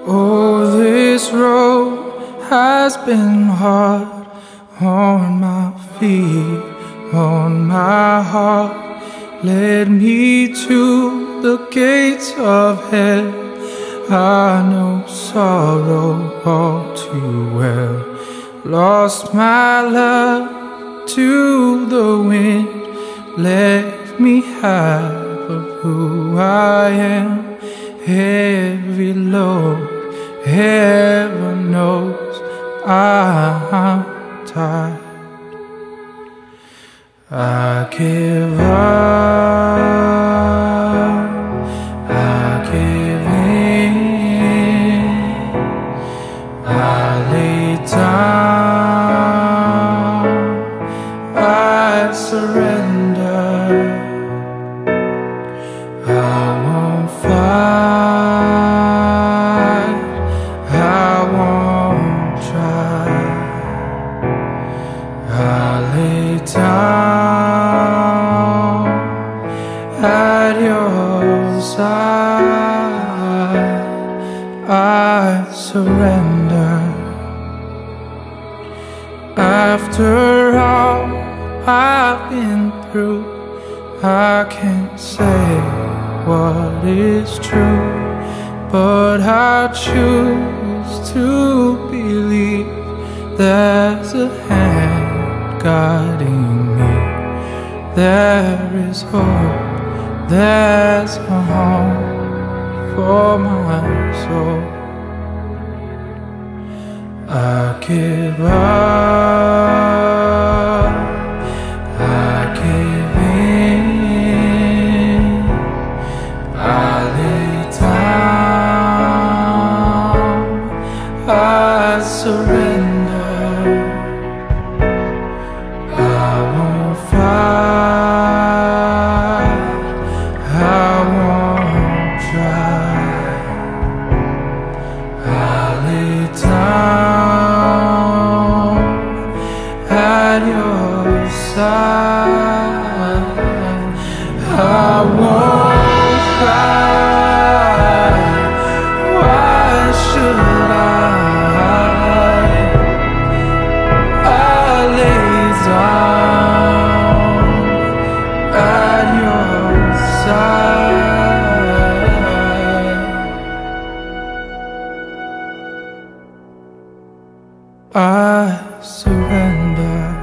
Oh, this road has been hard on my feet, on my heart. Led me to the gates of hell. I know sorrow all too well. Lost my love to the wind, left me half of who I am. Heavy load, heaven knows I'm tired. I give up, I give in, I lay down, I surrender. I won't fight, I won't try. I lay down at your side, I surrender. After all I've been through, I can't say what is true, but I choose to believe there's a hand guiding me. There is hope, there's a home for my soul. I give up, I give in, I lay down, I surrender. I won't fight, I won't try. I lay down at your side. I won't cry. Why should I lay down at your side? I surrender.